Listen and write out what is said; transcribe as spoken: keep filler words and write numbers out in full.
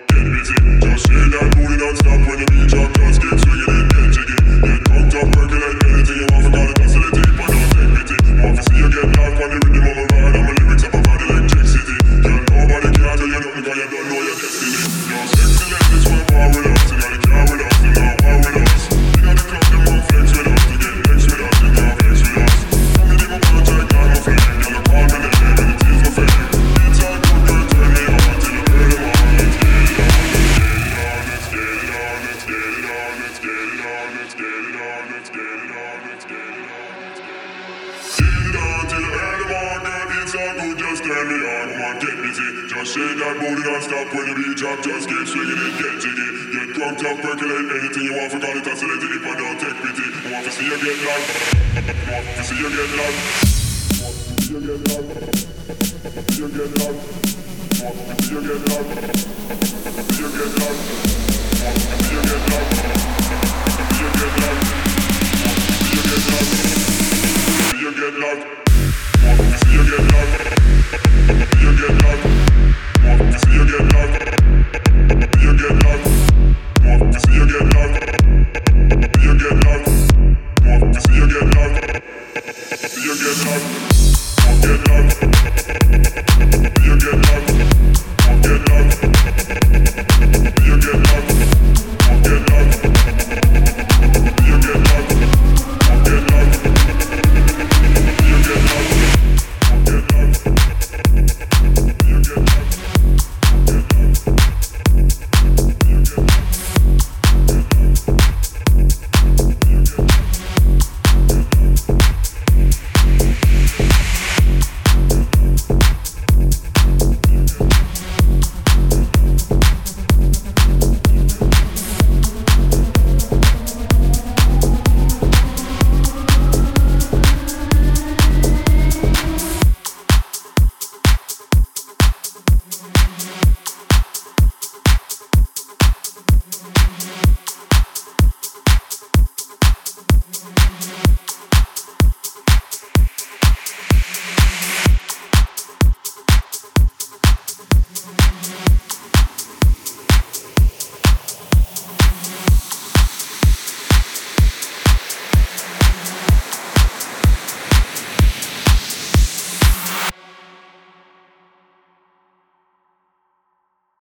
get busy. Just shake that booty non-stop when the beat drop. Just keep swinging it, get jiggy. Get drunk, up, percolate anything you want. Forgot it, oscillate it, but don't take pity. Want to see you get live on the rhythm of my ride. And my lyrics up about electricity. Girl, nobody can tell you nothing, cause you don't know your destiny. Your sexy ladies want war with us. You got the car with us, you got war with us. You got the club, them want flex with us. To get next with us, you can't flex with us. From the name of project, I'm a flame. Girl, I call me name and it is my fame. Beats are good, girl, turn me on till you hear them on. Let's get it on, let's get it on, let's get it on, let's get it on, let's get it on, let's get it on, let's get it on, let's get it on. Get it on till you hear them on, girl, it's all good, just turn me on. Come on, get busy, just shake that booty non-stop when the beat drop. Just keep swinging it, get jiggy. Get drunk, up, percolate anything you want. Forgot it, oscillate it, but don't take pity. I want to see you get live. I want to see you get live. I want to see you get live. See you get live. I want to see you get live.